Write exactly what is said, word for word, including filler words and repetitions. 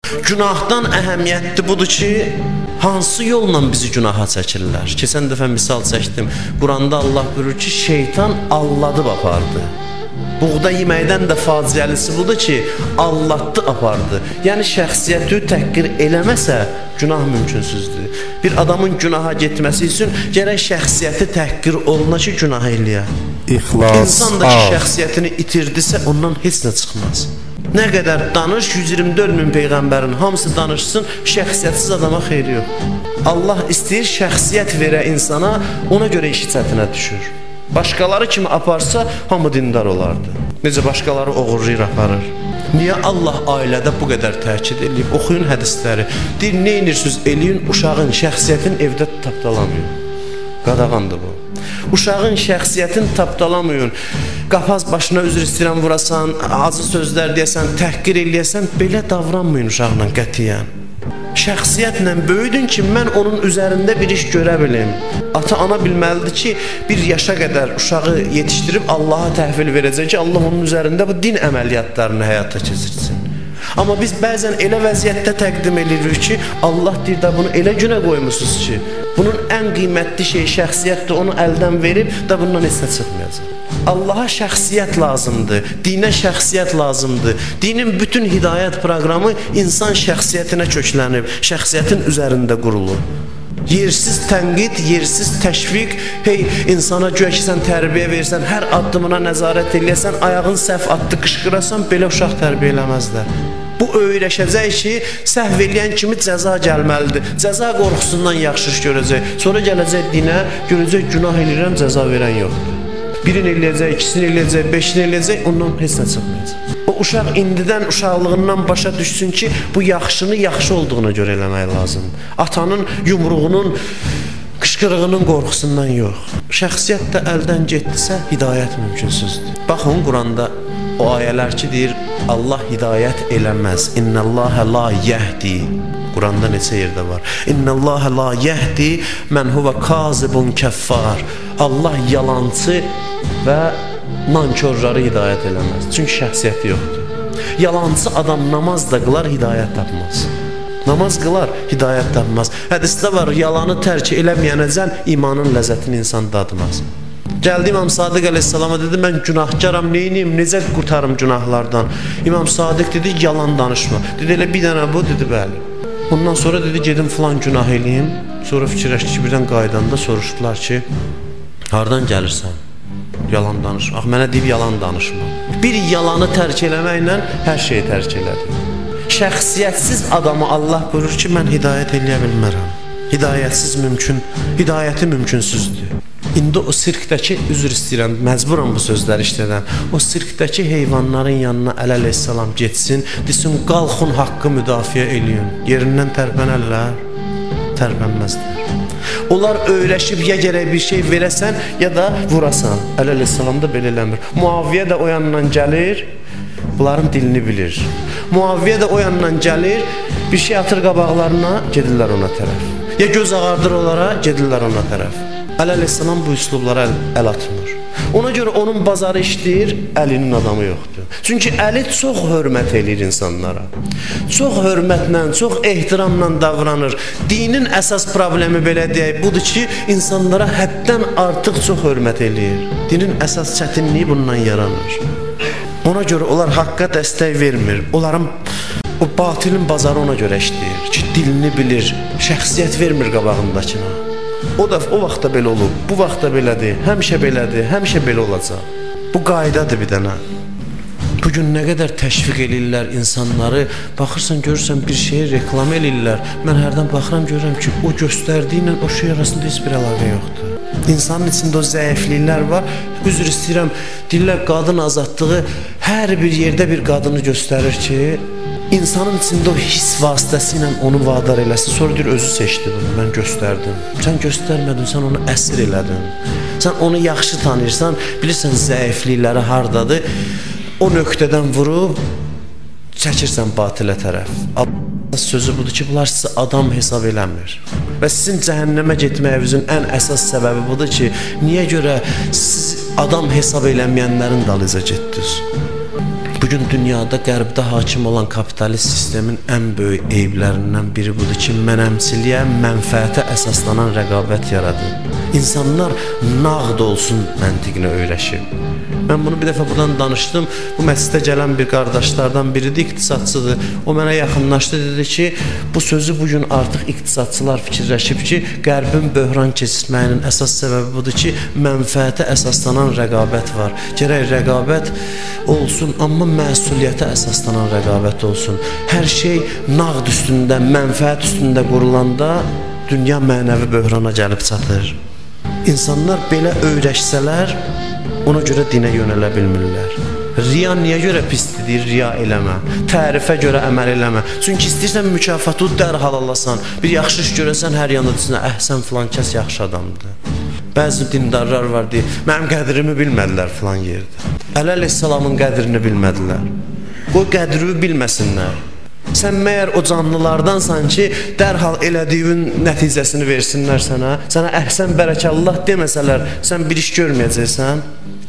Günahdan əhəmiyyətli budur ki, hansı yolla bizi günaha çəkirlər? Keçən dəfə misal çəkdim. Quranda Allah buyurur ki, şeytan alladıb apardı. Buğda yeməkdən də faciəlisi budur ki, allatdı apardı. Yəni şəxsiyyəti təhqir eləməsə, günah mümkünsüzdür. Bir adamın günaha getməsi üçün gərək şəxsiyyəti təhqir oluna ki, günah eləyə. İxlas. İnsan da ki, şəxsiyyətini itirdisə, ondan heç nə çıxmaz. Nə qədər danış, yüz iyirmi dörd min peyğəmbərin hamısı danışsın, şəxsiyyətsiz adama xeyri yox. Allah istəyir şəxsiyyət verə insana, ona görə işi çətinə düşür. Başqaları kimi aparsa, hamı dindar olardı. Necə başqaları oğurlayır, aparır. Niyə Allah ailədə bu qədər təkid edib? Oxuyun hədisləri. Deyir, nə inirsiniz? Eləyin, uşağın şəxsiyyətin evdə tapdalamayın. Qadağandır bu. Uşağın şəxsiyyətini tapdalamayın. Qapaz başına üzr istəyirəm vurasan, acı sözlər deyəsən, təhqir eləyəsən, belə davranmayın uşaqla qətiyyən. Şəxsiyyətlə böyüdün ki, mən onun üzərində bir iş görə bilim. Ata-ana bilməlidir ki, bir yaşa qədər uşağı yetişdirib Allaha təhvil verəcək ki, Allah onun üzərində bu din əməliyyatlarını həyata keçirsin. Amma biz bəzən elə vəziyyətdə təqdim edirik ki, Allah deyir də bunu elə günə qoymusunuz ki, bunun ən qiymətli şey şəxsiyyətdir, onu əldən verib də bundan heç nə çıxmayacaq. Allaha şəxsiyyət lazımdır, dinə şəxsiyyət lazımdır. Dinin bütün hidayət proqramı insan şəxsiyyətinə köklənib, şəxsiyyətin üzərində qurulur. Yersiz tənqid, yersiz təşviq, hey, insana güya ki, sən tərbiyə versən, hər addımına nəzarət eləyəsən, ayağın səhv atdı, qışqırasan, belə uşaq tərbiyə eləməzlər. Bu öyrəşəcək ki, səhv eləyən kimi cəza gəlməlidir. Cəza qorxusundan yaxşı iş görəcək. Sonra gələcək dinə, görəcək günah eləyirəm, cəza verən yoxdur. Birini eləyəcək, ikisini eləyəcək, beşini eləyəcək, ondan heç nə çıxmayacaq. O uşaq indidən, uşaqlığından başa düşsün ki, bu yaxşını yaxşı olduğuna görə eləmək lazımdır. Atanın yumruğunun, qışqırığının qorxusundan yox. Şəxsiyyət də əldən getdisə, hidayət mümkünsüzdür. Baxın, Quranda o ayələr ki, deyir, Allah hidayət eləməz. İnnəlləhə la yəhdi. Quranda neçə yerdə var. İnnəlləhə la yəhdi, mən huvə kazibun kəffar. Allah yalancı və nankörləri hidayət eləməz. Çünki şəxsiyyəti yoxdur. Yalancı adam namaz da qılar, hidayət tapmaz. Namaz qılar, hidayət tapmaz. Hədisdə var, yalanı tərk eləməyənəcən imanın ləzzətini insan dadmaz. Gəldi İmam Sadiq əleyhissalama dedi, mən günahkaram, neyniyim, necə qurtarım günahlardan? İmam Sadiq dedi, yalan danışma. Dedi, elə bir dənə bu, dedi, bəli. Ondan sonra dedi, gedim filan günah eləyim. Sonra fikirləşdi ki, birdən qaydanda soruşdular ki, hardan gəlirsən? Yalan danışma. Ax, mənə deyib yalan danışma. Bir yalanı tərk eləməklə hər şeyi tərk elədi. Şəxsiyyətsiz adamı Allah buyurur ki, mən hidayət eləyə bilmərəm. Hidayətsiz mümkün, hidayəti mümkünsüzdür. İndi o sirkdəki, üzr istəyirəm, məcburam bu sözləri işlədən, o sirkdəki heyvanların yanına əleyhissalam getsin, desin, qalxın haqqı müdafiə eləyin. Yerindən tərpənərlər, tərpənməzlər. Onlar öyrəşib, ya gərək bir şey verəsən, ya da vurasan. Əleyhissalam da belə eləmir. Muaviyyə də o yandan gəlir, bunların dilini bilir. Muaviyyə də o yandan gəlir, bir şey atır qabaqlarına, gedirlər ona tərəf. Ya göz ağardır onlara, gedirlər ona tərəf. Əleyhissalam bu üslublara əl, əl atmır. Ona görə onun bazarı işləyir, əlinin adamı yoxdur. Çünki əli çox hörmət eləyir insanlara. Çox hörmətlə, çox ehtiramla davranır. Dinin əsas problemi belə deyək, budur ki, insanlara həddən artıq çox hörmət eləyir. Dinin əsas çətinliyi bundan yaranır. Ona görə onlar haqqa dəstək vermir. Onların o batilin bazarı ona görə işləyir ki, dilini bilir, şəxsiyyət vermir qabağındakına. O da o vaxtda belə olub, bu vaxtda belədir, həmişə belədir, həmişə belə olacaq. Bu qaydadır bir dənə. Bugün nə qədər təşviq eləyirlər insanları, baxırsan, görürsən bir şeyi reklam eləyirlər. Mən hərdən baxıram, görürəm ki, o göstərdiyi ilə o şey arasında heç bir əlaqə yoxdur. İnsanın içində o zəifliklər var. Üzr istəyirəm, deyirlər, qadın azadlığı hər bir yerdə bir qadını göstərir ki, İnsanın içində o his vasitəsilə onu vadar eləsin. Sonra deyir, özü seçdi bunu, mən göstərdim. Sən göstərmədin, sən onu əsir elədin. Sən onu yaxşı tanıyırsan, bilirsən zəiflikləri hardadır. O nöqtədən vurub, çəkirsən batilə tərəf. Allah sözü budur ki, bunlar sizə adam hesab eləmir. Və sizin cəhənnəmə getməyinizin ən əsas səbəbi budur ki, niyə görə siz adam hesab eləməyənlərin dalıca getdiniz? Bugün dünyada qərbdə hakim olan kapitalist sistemin ən böyük eyblərindən biri budur ki, mənəmçiliyə, mənfəətə əsaslanan rəqabət yaradır. İnsanlar nağd olsun məntiqini öyrəşib. Mən bunu bir dəfə buradan danışdım. Bu məscidə gələn bir qardaşlardan biridir, iqtisadçıdır. O mənə yaxınlaşdı, dedi ki, bu sözü bugün artıq iqtisadçılar fikirləşib ki, qərbin böhran keçirməyinin əsas səbəbi budur ki, mənfəətə əsaslanan rəqabət var. Gərək rəqabət olsun, amma məsuliyyətə əsaslanan rəqabət olsun. Hər şey nağd üstündə, mənfəət üstündə qurulanda dünya mənəvi böhrana gəlib çatır. İnsanlar belə öyrəşsələr, ona görə dinə yönələ bilmirlər. Riya niyə görə pisdir, deyir, riya eləmə. Tərifə görə əməl eləmə. Çünki istəyirsən mükafatı dərhal alasan. Bir yaxşı iş görəsən, hər yanda desinə, əhsən filan kəs yaxşı adamdır. Bəzi dindarlar var, deyir, mənim qədrimi bilmədilər filan yerdə. Əli əleyhissalamın qədrini bilmədilər. Qoy qədrini bilməsinlər. Sən məyər o canlılardansan ki, dərhal elədiyin nəticəsini versinlər sənə. Sənə əhsən bərəkallah deməsələr, sən bir iş görməyəcəksən.